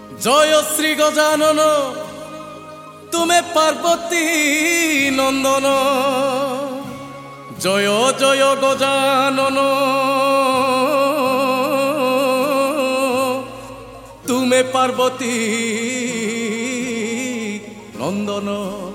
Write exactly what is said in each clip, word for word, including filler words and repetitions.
জয় শ্রী গজানন তুমি পার্বতী নন্দন। জয় জয় গজানন তুমি পার্বতী নন্দন।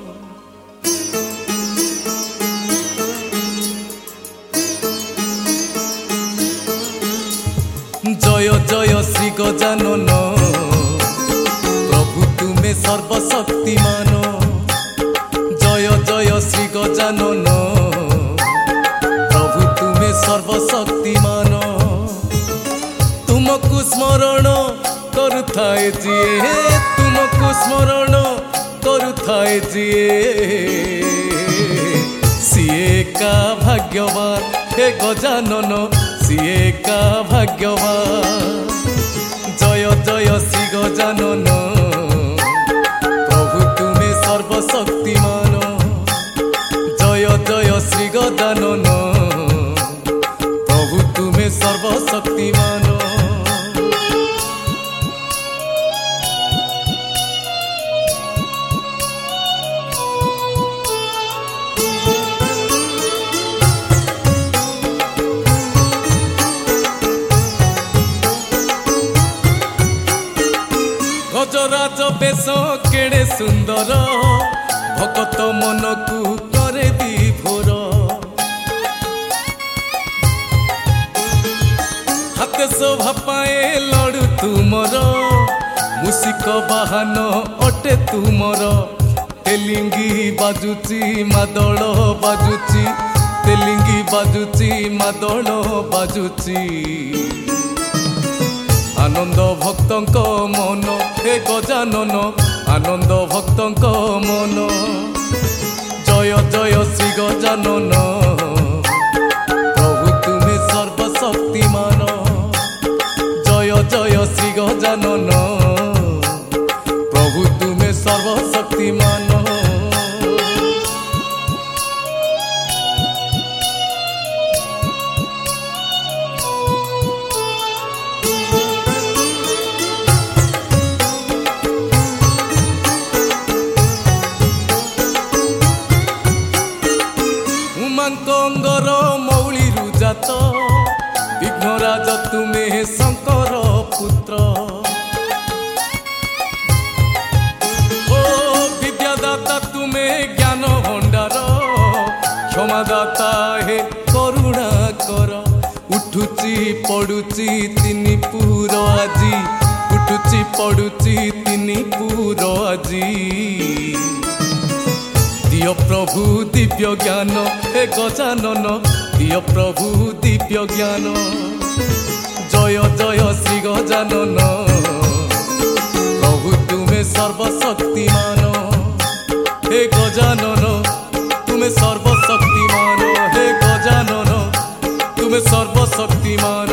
জয় জয় শ্রী গজানন প্রভু তুমি সর্বশক্তিমান। জয় জয় শ্রী গজানন প্রভু তুমি সর্বশক্তিমান। তুমকু স্মরণ করুথাए जिए, तुमको स्मरण करुथाए जिए सीए का भाग्यवान। हे गजानन सीए का भाग्यवान। जय जय श्री गजानन प्रभु तुमे सर्वशक्तिमान। जय जय श्री गजानन प्रभु तुमे सर्वशक्तिमान। गजराज बेश केड़े सुंदर भगत मन को करे विभोर। हाथे शोभा पाए लड़ू तुमर मुसिक बाहन अटे तुमर। तेलिंगी बाजुची मादल बाजुची, तेलिंगी बाजुची मादल बाजुची। आनंद भक्तंक मन हे गजानन आनंद भक्तंक मन। जय जय श्री गजानन प्रभु तुमे सर्वशक्तिमान। जय जय श्री गजानन प्रभु तुमे सर्वशक्तिमान। कंगर मौली रुजात विघ्नराज तुमे शंकर पुत्र। ओ विद्यादाता तुमे ज्ञान भंडार। क्षमादाता हे करुणा कर। उठुची पड़ुची तिनी पुर आजी, उठुची पड़ुची तिनी पुर आजी। दिय प्रभु दिव्य ज्ञान हे गजानन दिय प्रभु दिव्य ज्ञान। जय जय श्री गजानन प्रभु तुमे सर्वशक्तिमान। हे गजानन तुमे सर्वशक्तिमान। हे गजानन तुमे सर्वशक्तिमान।